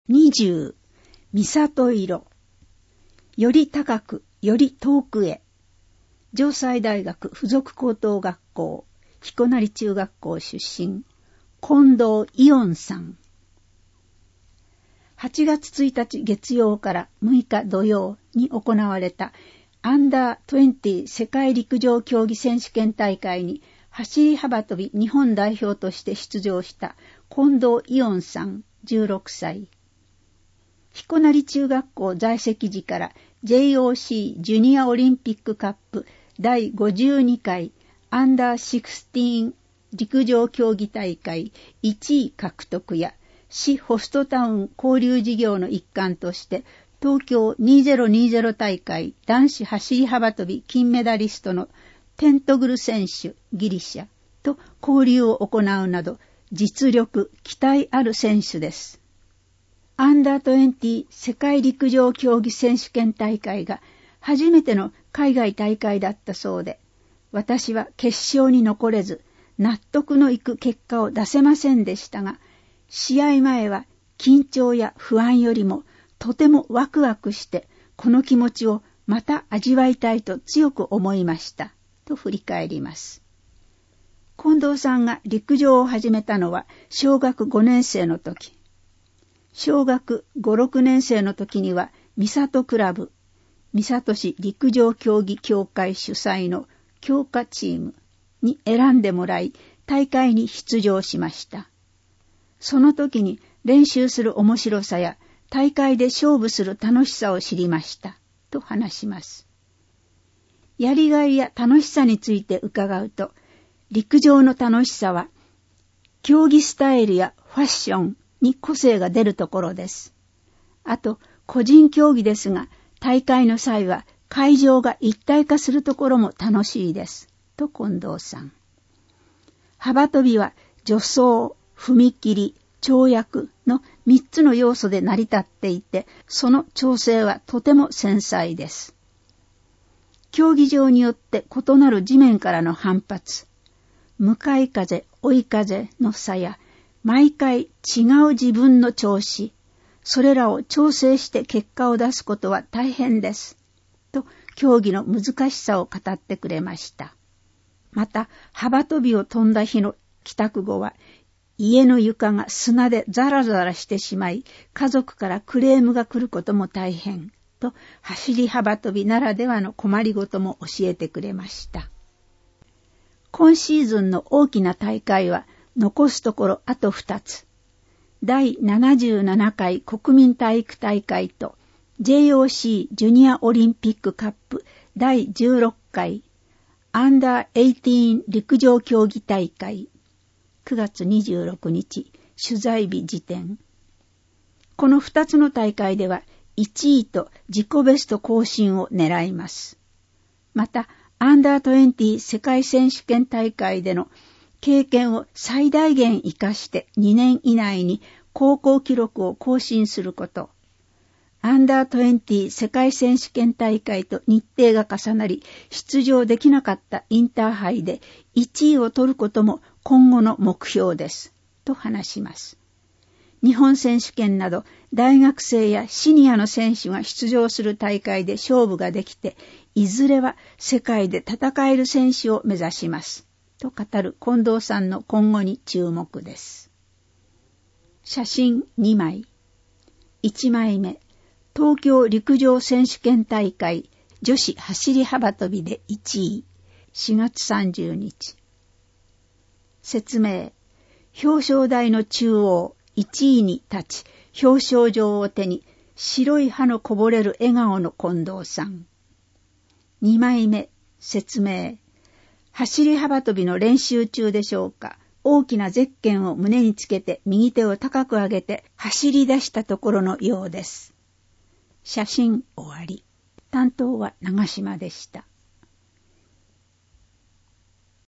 20、みさと色。より高く、より遠くへ。城西大学附属高等学校、彦成中学校出身、近藤伊音さん。8月1日月曜から6日土曜に行われたアンダー20世界陸上競技選手権大会に走り幅跳び日本代表として出場した近藤伊音さん16歳。彦成中学校在籍時から JOC ジュニアオリンピックカップ第52回アンダー16陸上競技大会1位獲得や市ホストタウン交流事業の一環として東京2020大会男子走り幅跳び金メダリストのテントグル選手ギリシャと交流を行うなど実力期待ある選手です。アンダー20世界陸上競技選手権大会が初めての海外大会だったそうで、私は決勝に残れず納得のいく結果を出せませんでしたが、試合前は緊張や不安よりもとてもワクワクしてこの気持ちをまた味わいたいと強く思いましたと振り返ります。近藤さんが陸上を始めたのは小学5年生の時。小学5、6年生の時には三郷クラブ、三郷市陸上競技協会主催の強化チームに選んでもらい大会に出場しました。その時に練習する面白さや大会で勝負する楽しさを知りましたと話します。やりがいや楽しさについて伺うと、陸上の楽しさは競技スタイルやファッションに個性が出るところです。あと個人競技ですが、大会の際は会場が一体化するところも楽しいですと近藤さん。幅跳びは助走、踏み切り、跳躍の3つの要素で成り立っていて、その調整はとても繊細です。競技場によって異なる地面からの反発、向かい風、追い風の差や、毎回違う自分の調子、それらを調整して結果を出すことは大変です。と競技の難しさを語ってくれました。また、幅跳びを飛んだ日の帰宅後は、家の床が砂でザラザラしてしまい、家族からクレームが来ることも大変。と、走り幅跳びならではの困りごとも教えてくれました。今シーズンの大きな大会は、残すところあと2つ。第77回国民体育大会と JOC ジュニアオリンピックカップ第16回アンダー18陸上競技大会9月26日取材日時点。この2つの大会では1位と自己ベスト更新を狙います。またアンダー20世界選手権大会での経験を最大限活かして2年以内に高校記録を更新すること。アンダー20世界選手権大会と日程が重なり出場できなかったインターハイで1位を取ることも今後の目標です。と話します。日本選手権など大学生やシニアの選手が出場する大会で勝負ができて、いずれは世界で戦える選手を目指します。と語る近藤さんの今後に注目です。写真2枚。1枚目、東京陸上選手権大会女子走り幅跳びで1位、4月30日。説明、表彰台の中央1位に立ち、表彰状を手に白い歯のこぼれる笑顔の近藤さん。2枚目、説明、走り幅跳びの練習中でしょうか。大きなゼッケンを胸につけて右手を高く上げて走り出したところのようです。写真終わり。担当は長島でした。